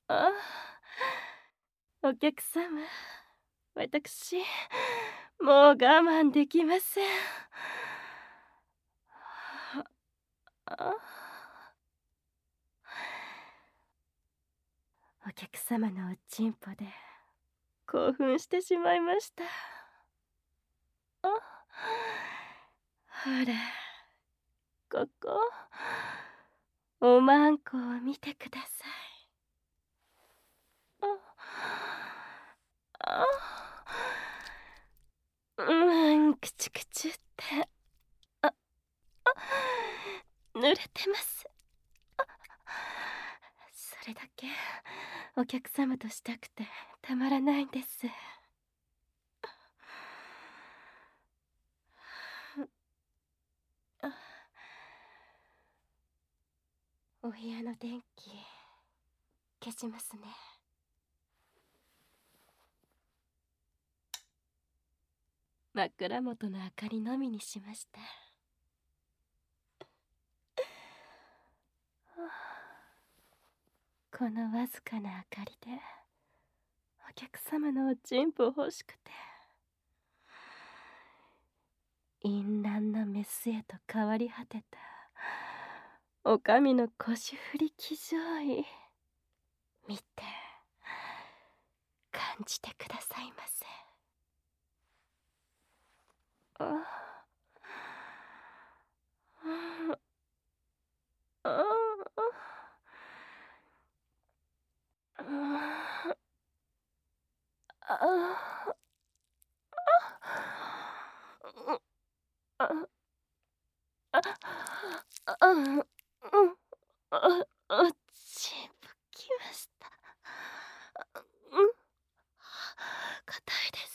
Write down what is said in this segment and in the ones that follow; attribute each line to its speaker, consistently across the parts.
Speaker 1: あ、お客様、私、もう我慢できません。あ、お客様のおちんぽで興奮してしまいました。あ、ほら、ここ、おまんこを見てください。あ、くちゅくちゅって、あ、濡れてます。それだけお客様としたくてたまらないんです。お部屋の電気消しますね。枕元の明かりのみにしました。このわずかな明かりでお客様のおちんぽ欲しくて、淫乱のメスへと変わり果てたお上の腰振り騎乗位、見て感じてくださいませ。ああおちんぽきました。硬いです。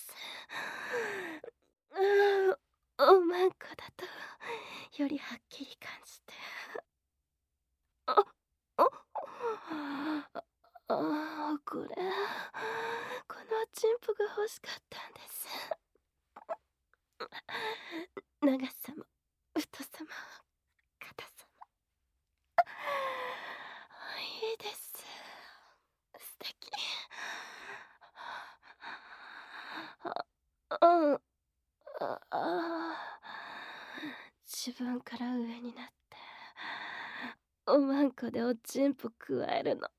Speaker 1: おまんこだとよりはっきり感じて、ああこのおちんぽが欲しかったんです。長さも太さも硬さもいいです。素敵。うん自分から上になっておまんこでおちんぽくわえるの、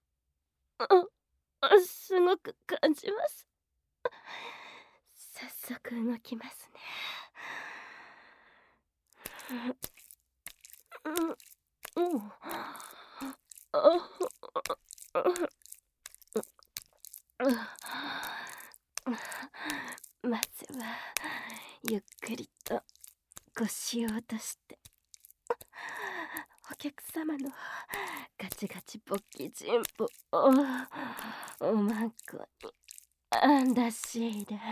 Speaker 1: すごく感じます。早速動きますね。まずはゆっくりと腰を落としてお客様のガチガチ勃起チンポをおまんこに出し入れ、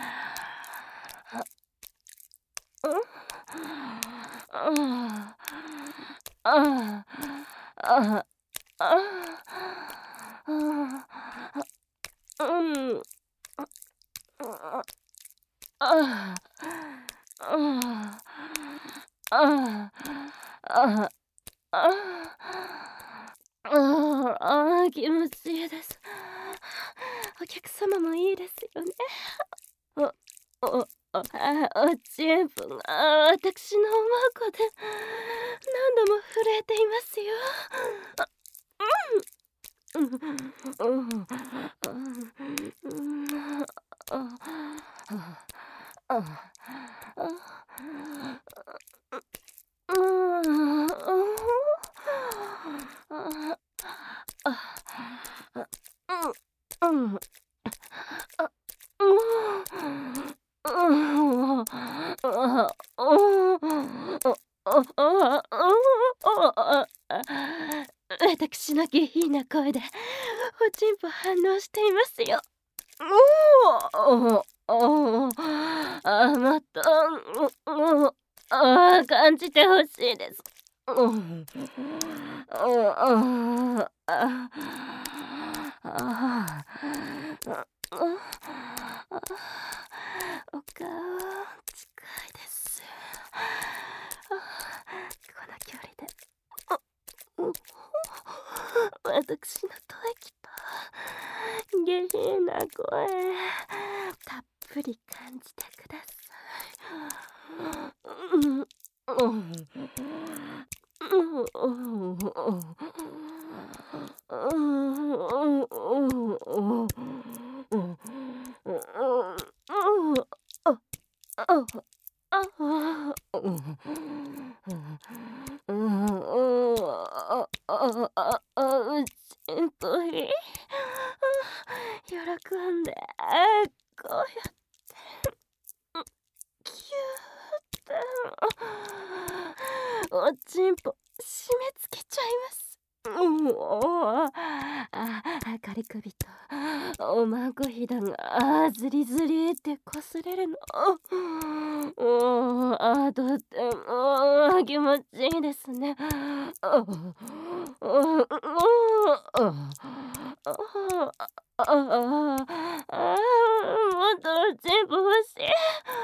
Speaker 1: 気持ちいいです。お客様もいいですよね。おちんぽが私のおまんこで何度も震えていますよ。私の下品な声でおちんぽ反応していますよ。もっと感じてほしいです。お顔近いです。この距離で私の吐息と下品な声たっぷり感じてください。ちんぽい喜んでこうやってキューっておちんぽ締め付けちゃいます。仮首とおまんこひだがズリズリってこすれるのとっても気持ちいいですね。もっとおちんぽ欲しい。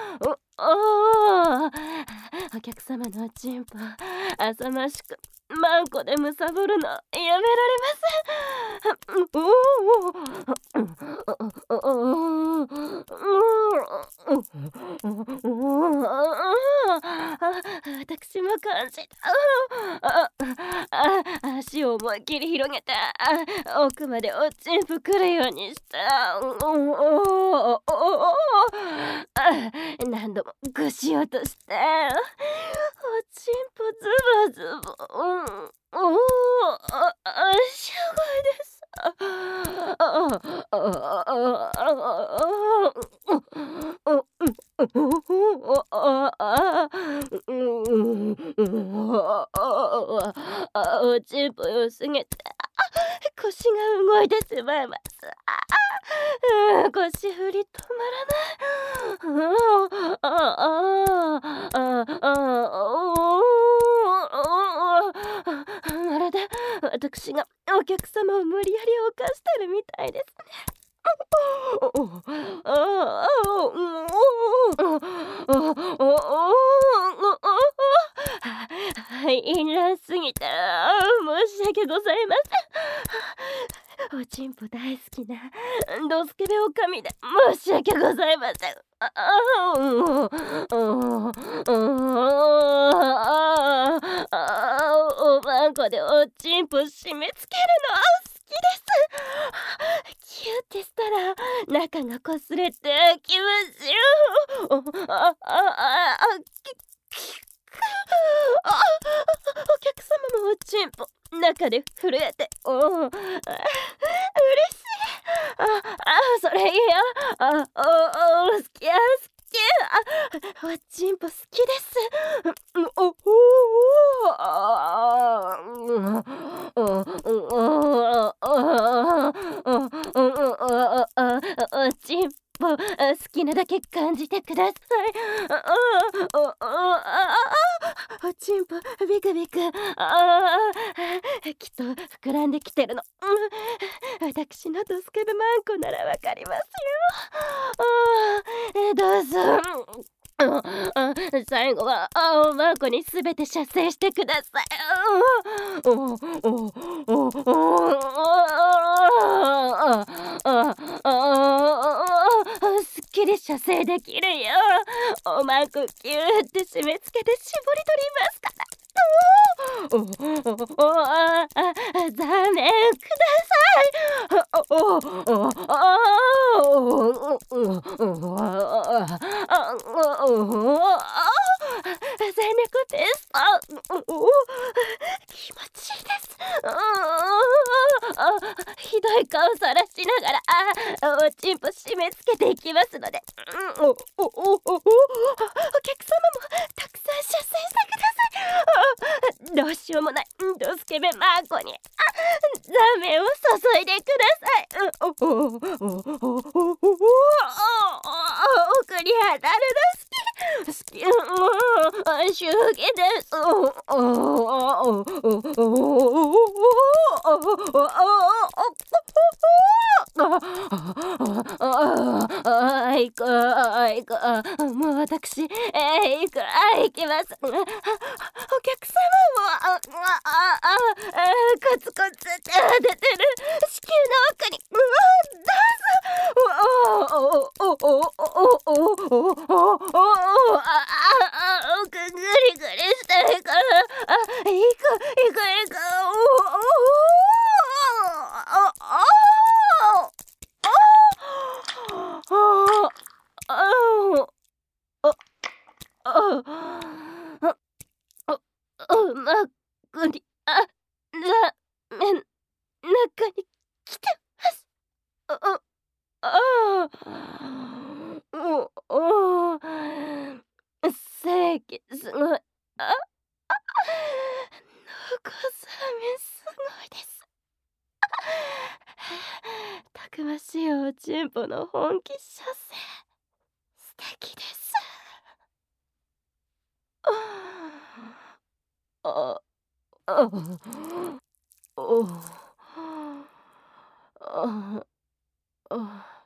Speaker 1: お客様のおちんぽ浅ましくマンコでむさぼるのやめられません。私も感じた。足を思いっきり広げて奥までおちんぽくるようにした。何度もぐしようとしておちんぽズボズボしょぼいです。おちんぽ良すぎて腰が動いてしまいます。腰振り止まらない。まるで私がお客様を無理やり犯してるみたいですね。淫乱すぎて申し訳ございません。おちんぽ大好きなドスケベおかみで申し訳ございません。おまんこでおちんぽ締め付けるの好きです。キューってしたら中がこすれて気持ちよ。お客様のおちんぽ中で震えて嬉しい。それいいよ。好きや好き。おちんぽ好きです。おちんぽ好きなだけ感じてください。おちんぽビクビクきっと膨らんできてるの。私のドスケベマンコならわかりますよ。どうぞ。最後はおまんこにすべて射精してください。すっきり射精できるよ。おまんこキューって締め付けて絞り取りますから。残念ください。全力テスト気持ちいいです。ひどい顔さらしながらおちんぽ締め付けていきますのでお客様もたくさん射精してください。どうしようもないドスケベマーコにザメを注いでください。送り当たるの好き祝儀です。もう私行きます。お客様もコツコツ出てる子宮の奥にこにラーメン中に来てます。ああおお正義すごい。ノコザメすごいです。たくましいおちんぽの本気射精素敵です。ああおああ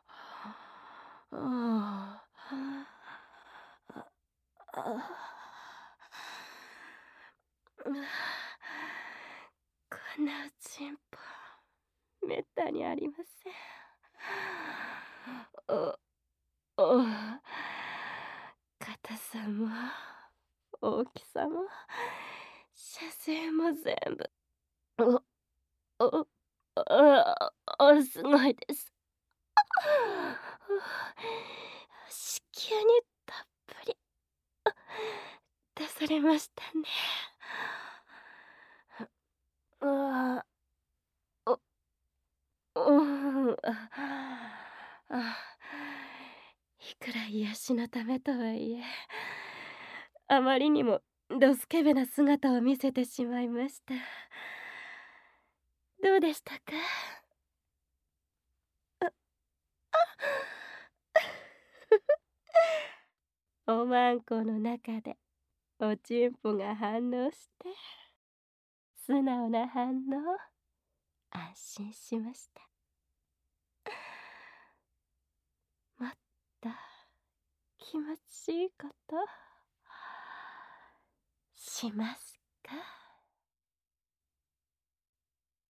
Speaker 1: こんなおちんぽめったにありません。おお硬さも大きさも射精も全部おおすごいです。子宮にたっぷり出されましたね。あおいくら癒しのためとはいえ、あまりにもドスケベな姿を見せてしまいました。どうでしたか？おまんこの中でおちんぽが反応して素直な反応、安心しました。もっと気持ちいいことしますか？